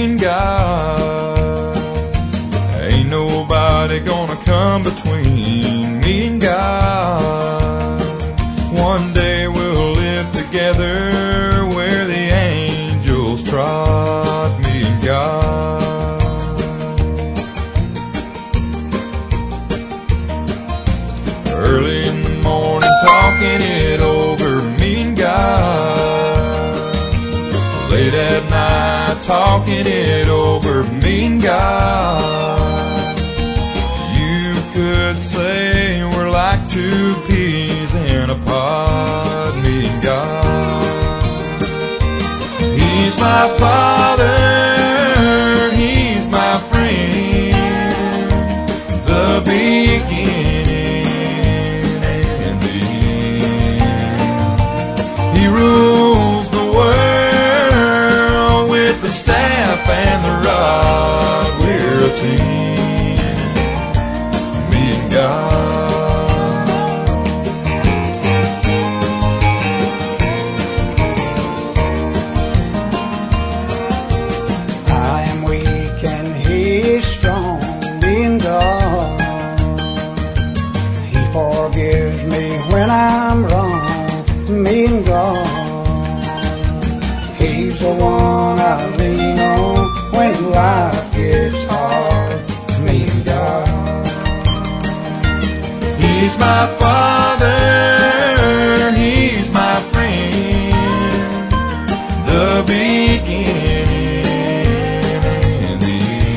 me and God. Ain't nobody gonna come between me and God. One day we'll live together where the angels trod, me and God. Early in the morning talking it over, me and God. Late at night talking it over, me and God. You could say we're like two peas in a pod, me and God. He's my Father, He's my friend, the beginning and the end. He rules the world with the staff and the rod. We're a team, me and God. Forgives me when I'm wrong, me and God. He's the one I lean on when life gets hard, me and God. He's my Father, He's my friend, the beginning and the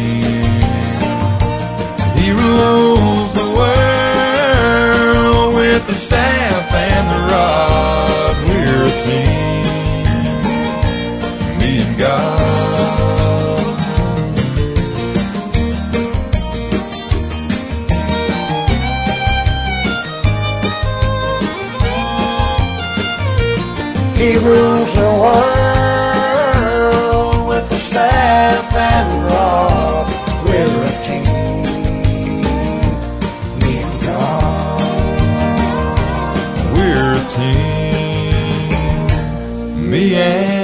end. He rules the world with the staff and the rod. We're a team, me and God. He rules the world with the staff and the rod. We're a team, me and God. We're a team, me and